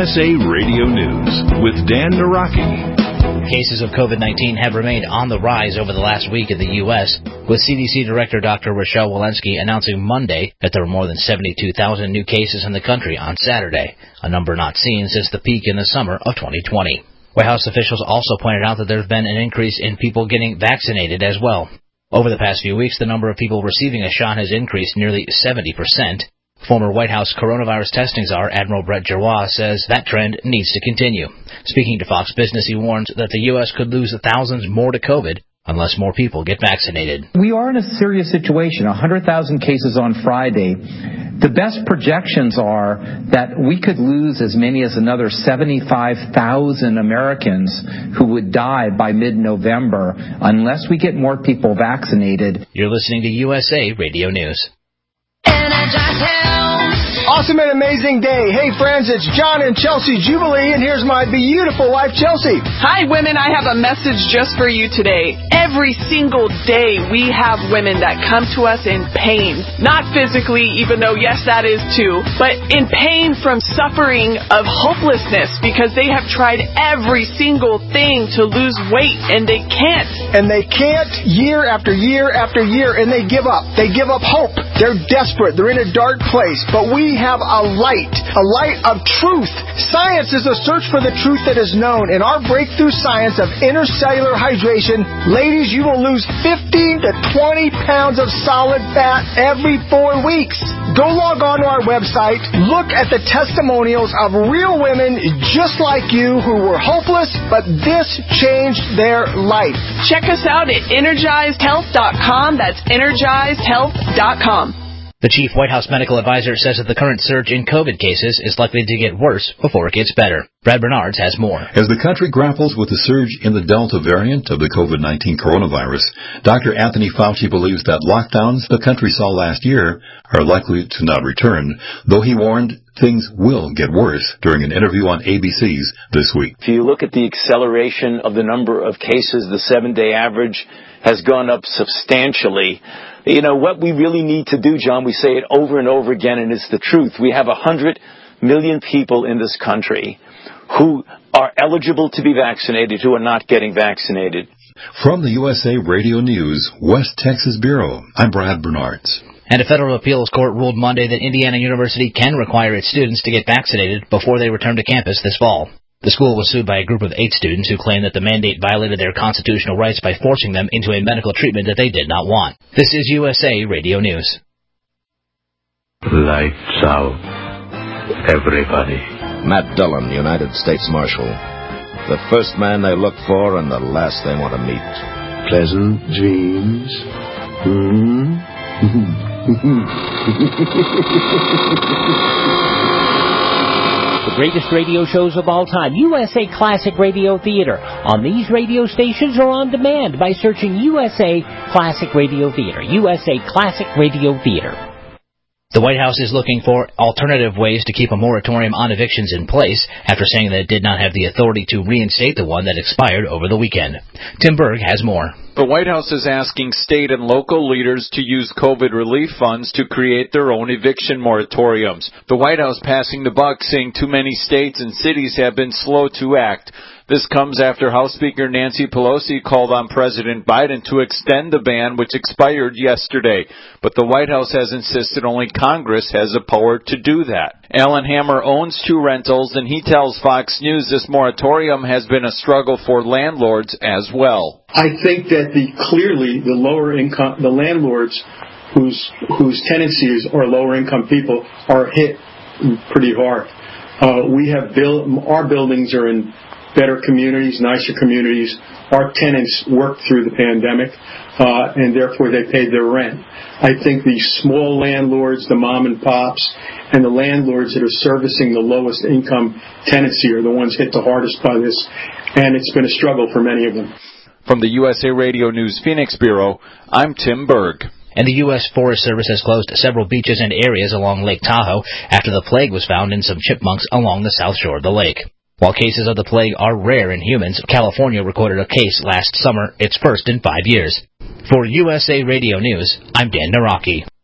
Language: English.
USA Radio News with Dan Naraki. Cases of COVID-19 have remained on the rise over the last week in the U.S., with CDC Director Dr. Rochelle Walensky announcing Monday that there were more than 72,000 new cases in the country on Saturday, a number not seen since the peak in the summer of 2020. White House officials also pointed out that there has been an increase in people getting vaccinated as well. Over the past few weeks, the number of people receiving a shot has increased nearly 70%. Former White House coronavirus testing czar Admiral Brett Giroir says that trend needs to continue. Speaking to Fox Business, he warned that the U.S. could lose thousands more to COVID unless more people get vaccinated. We are in a serious situation. 100,000 cases on Friday. The best projections are that we could lose as many as another 75,000 Americans who would die by mid-November unless we get more people vaccinated. You're listening to USA Radio News. Awesome and amazing day. Hey, friends, it's John and Chelsea Jubilee, and here's my beautiful wife, Chelsea. Hi, women. I have a message just for you today. Every single day, we have women that come to us in pain. Not physically, even though, yes, that is too, but in pain from suffering of hopelessness because they have tried every single thing to lose weight, and they can't. And they can't year after year after year, and they give up. They give up hope. They're desperate. They're in a dark place. But we have a light of truth. Science is a search for the truth that is known. In our breakthrough science of intercellular hydration, ladies, you will lose 15 to 20 pounds of solid fat every 4 weeks. Go log on to our website, look at the testimonials of real women just like you who were hopeless, but this changed their life. Check us out at energizedhealth.com. That's energizedhealth.com. The chief White House medical advisor says that the current surge in COVID cases is likely to get worse before it gets better. Brad Bernards has more. As the country grapples with the surge in the Delta variant of the COVID-19 coronavirus, Dr. Anthony Fauci believes that lockdowns the country saw last year are likely to not return, though he warned things will get worse during an interview on ABC's This Week. If you look at the acceleration of the number of cases, the 7-day average has gone up substantially. You know, what we really need to do, John, we say it over and over again, and it's the truth. We have 100 million people in this country who are eligible to be vaccinated, who are not getting vaccinated. From the USA Radio News, West Texas Bureau, I'm Brad Bernards. And a federal appeals court ruled Monday that Indiana University can require its students to get vaccinated before they return to campus this fall. The school was sued by a group of 8 students who claimed that the mandate violated their constitutional rights by forcing them into a medical treatment that they did not want. This is USA Radio News. Lights out, everybody. Matt Dillon, United States Marshal. The first man they look for and the last they want to meet. Pleasant dreams. The greatest radio shows of all time, USA Classic Radio Theater, on these radio stations or on demand by searching USA Classic Radio Theater. USA Classic Radio Theater. The White House is looking for alternative ways to keep a moratorium on evictions in place after saying that it did not have the authority to reinstate the one that expired over the weekend. Tim Berg has more. The White House is asking state and local leaders to use COVID relief funds to create their own eviction moratoriums. The White House passing the buck, saying too many states and cities have been slow to act. This comes after House Speaker Nancy Pelosi called on President Biden to extend the ban, which expired yesterday. But the White House has insisted only Congress has the power to do that. Alan Hammer owns 2 rentals, and he tells Fox News this moratorium has been a struggle for landlords as well. I think that clearly the lower income, the landlords whose tenancies are lower income people are hit pretty hard. Our buildings are in better communities, nicer communities. Our tenants worked through the pandemic, and therefore they paid their rent. I think the small landlords, the mom and pops, and the landlords that are servicing the lowest income tenancy are the ones hit the hardest by this, and it's been a struggle for many of them. From the USA Radio News Phoenix Bureau, I'm Tim Berg. And the U.S. Forest Service has closed several beaches and areas along Lake Tahoe after the plague was found in some chipmunks along the south shore of the lake. While cases of the plague are rare in humans, California recorded a case last summer, its first in 5 years. For USA Radio News, I'm Dan Naraki.